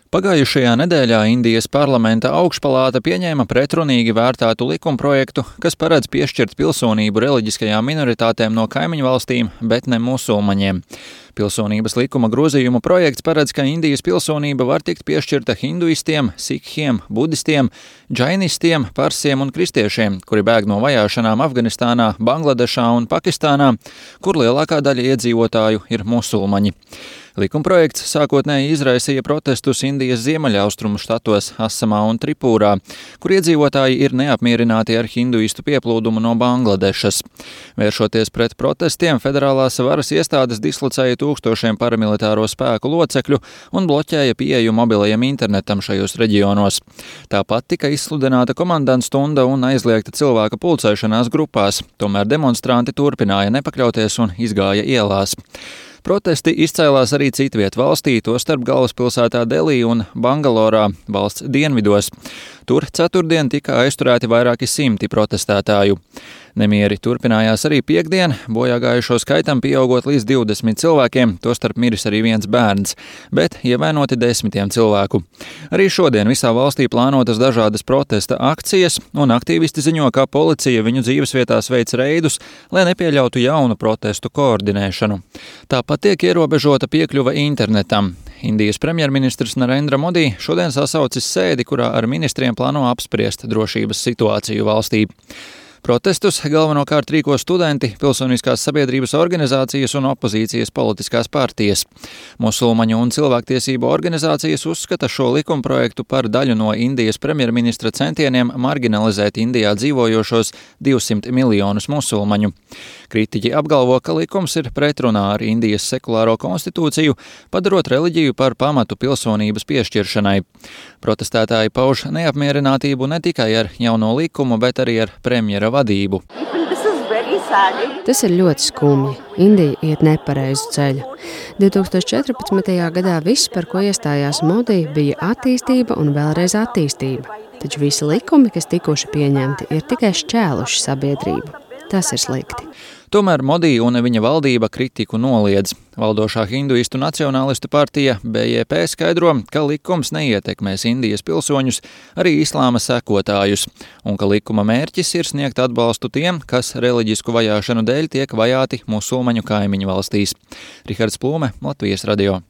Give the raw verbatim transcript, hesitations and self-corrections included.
Pagājušajā nedēļā Indijas parlamenta augšpalāta pieņēma pretrunīgi vērtētu likumprojektu, kas paredz piešķirt pilsonību reliģiskajām minoritātēm no kaimiņu valstīm, bet ne musulmaņiem. Pilsonības likuma grozījumu projekts paredz, ka Indijas pilsonība var tikt piešķirta hinduistiem, sikhiem, budistiem, džainistiem, parsiem un kristiešiem, kuri bēg no vajāšanām Afganistānā, Bangladešā un Pakistānā, kur lielākā daļa iedzīvotāju ir musulmaņi. Likumprojekts sākotnēji izraisīja protestus Indijas ziemeļaustrumu štatos Asamā un Tripūrā, kur iedzīvotāji ir neapmierināti ar hinduistu pieplūdumu no Bangladešas. Vēršoties pret protestiem, federālās varas iestādes dislocēja tūkstošiem paramilitāro spēku locekļu un bloķēja pieeju mobilajam internetam šajos reģionos. Tāpat tika izsludināta komandantu stunda un aizliegta cilvēka pulcēšanās grupās, tomēr demonstranti turpināja nepakļauties un izgāja ielās. Protesti izcēlās arī citviet valstī, tostarp galvaspilsētā Delī un Bangalorā, valsts dienvidos. Tur ceturtdien tika aizturēti vairāki simti protestētāju. Nemieri turpinājās arī piektdien, bojāgājušo skaitam pieaugot līdz divdesmit cilvēkiem, tostarp miris arī viens bērns, bet ievainoti desmitiem cilvēku. Arī šodien visā valstī plānotas dažādas protesta akcijas, un aktīvisti ziņo, ka policija viņu dzīvesvietās veic reidus, lai nepieļautu jaunu protestu koordinēšanu. Tāpat tiek ierobežota piekļuva internetam. Indijas premjerministrs Narendra Modi šodien sasaucis sēdi, kurā ar ministriem plāno apspriest drošības situāciju valstī. Protestus galvenokārt rīko studenti, pilsoniskās sabiedrības organizācijas un opozīcijas politiskās partijas. Musulmaņu un cilvēktiesību organizācijas uzskata šo likumprojektu par daļu no Indijas premjerministra centieniem marginalizēt Indijā dzīvojošos divsimt miljonus musulmaņu. Kritiķi apgalvo, ka likums ir pretrunā ar Indijas sekulāro konstitūciju, padarot reliģiju par pamatu pilsonības piešķiršanai. Protestētāji pauž neapmierinātību ne tikai ar jauno likumu, bet arī ar premjera vadību. Tas ir ļoti skumji. Indija iet nepareizu ceļu. divi tūkstoši četrpadsmitajā gadā viss, par ko iestājās Modi, bija attīstība un vēlreiz attīstība. Taču visi likumi, kas tikuši pieņemti, ir tikai šķēluši sabiedrību. Tas ir slikti. Tomēr Modi un viņa valdība kritiku noliedz. Valdošā hinduistu nacionālistu partija B J P skaidro, ka likums neietekmēs Indijas pilsoņus, arī islāma sekotājus, un ka likuma mērķis ir sniegt atbalstu tiem, kas reliģisku vajāšanu dēļ tiek vajāti musulmaņu kaimiņu valstīs. Rihards Plūme, Latvijas radio.